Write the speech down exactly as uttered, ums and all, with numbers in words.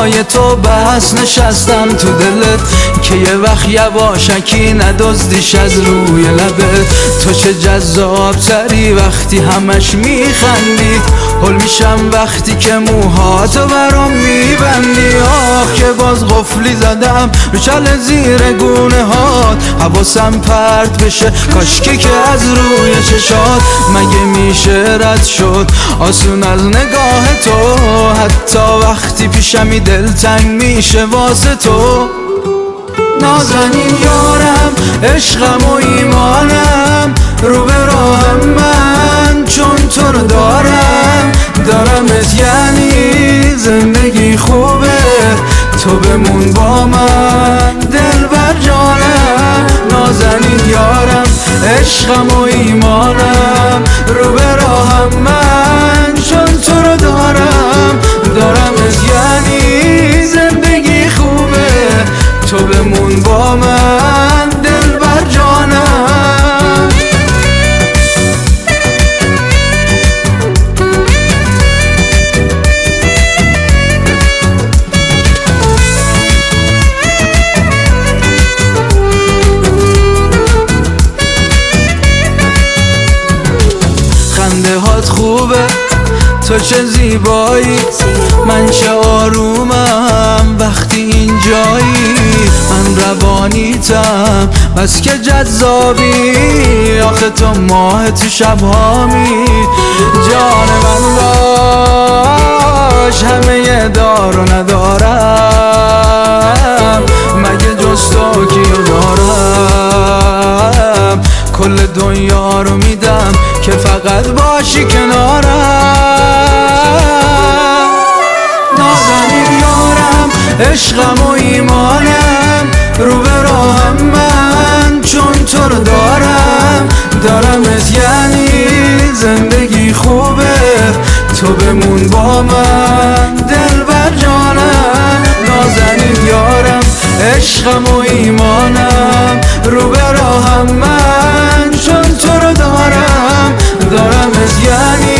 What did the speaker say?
برای تو بس نشستم تو دلت که یه وقت یواشکی ندزدیش از روی لبت. تو چه جذاب تری وقتی همش میخندی، هل میشم وقتی که موهاتو برام میبندی. آه که باز قفلی زدم رو چل زیر گونه هات، حواسم پرت بشه کاشکی که از روی چشات. مگه میشه رد شد آسون از نگاه تو، حتی وقتی پیشمی دلتنگ میشه واسه تو. نازنین یارم عشقم و ایمانم، رو به راهم من چون تو رو دارم. دارمت یعنی زندگی خوبه، تو بمون با من دل بر جانم. نازنین یارم عشقم و ایمانم، رو به راهم من چون تو رو دارم. دارمت یعنی زندگی خوبه، تو بمون با من دل بر جانم. خنده هات خوبه، تو چه زیبایی، من چه آرومم وقتی اینجایی. من روانیتم بس که جذابی، آخه تو ماه تو شبهامی. جان من باش همه دار و ندارم، مگه جز تو کیو دارم. کل دنیا رو میدم که فقط باشی کنارم. نازنین یارم عشقم و ایمانم، رو به راهم من چون تو رو دارم. دارمت یعنی زندگی خوبه، تو بمون با من دل بر جانم. نازنین یارم عشقم و ایمانم، رو به راهم من چون تو رو دارم. دارمت یعنی